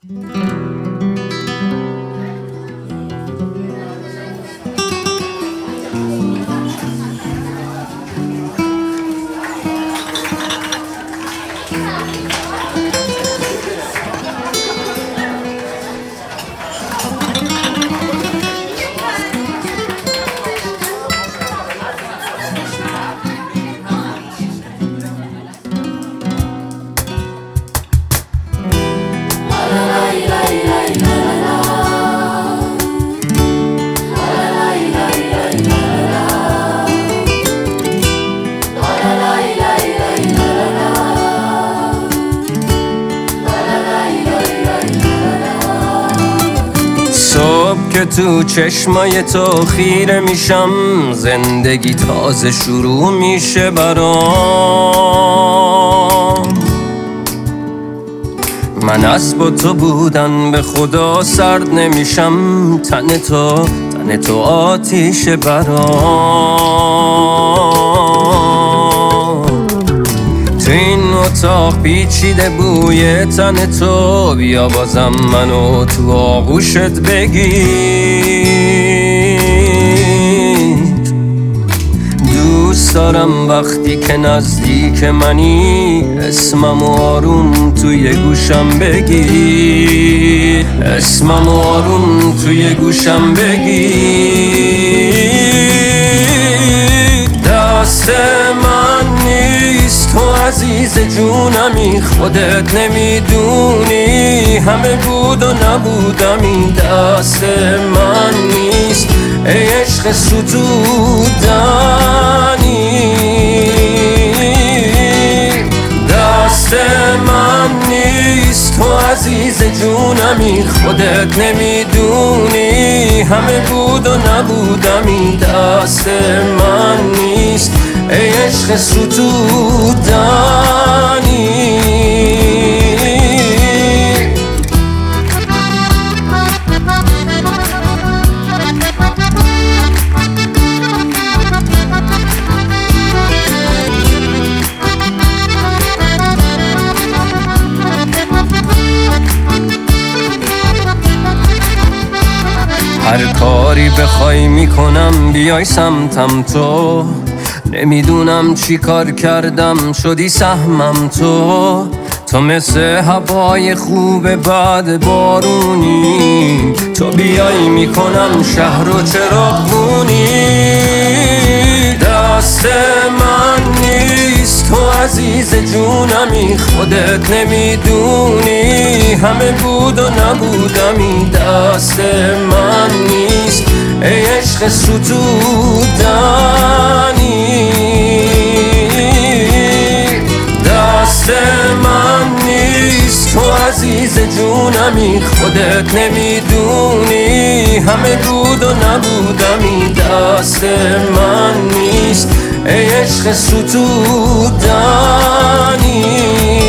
که تو چشمای تو خیره میشم، زندگی تازه شروع میشه برام. من از با تو بودن به خدا سرد نمیشم، تن تو آتیش برام. تو این اتاق پیچیده بوی تن تو، بیا بازم منو تو آغوشت بگیر. دوست دارم وقتی که نزدیک منی، اسمم آروم توی گوشم بگی، اسمم آروم توی گوشم بگی. دست من نیست تو عزیز جونمی، خودت نمیدونی همه بود و نبودمی. دست من نیست ای عشق ستودنی، دست من نیست تو عزیز جونمی، خودت نمیدونی همه بود و نبودمی. دست من نیست ای عشق ستودنی. هر کاری بخوای میکنم بیای سمتم تو، نمیدونم چی کار کردم شدی سهمم تو. تو مثل هوای خوب بعد بارونی، تو بیای میکنم شهر و چراغونی. دست من نیست تو عزیز جونمی، خودت نمیدونی همه بود و نبودمی. دست من نیست ای عشق ستودنی، دست من نیست تو عزیز جونمی، خودت نمیدونی همه بود و نبودمی. دست من نیست ای عشق ستودنی.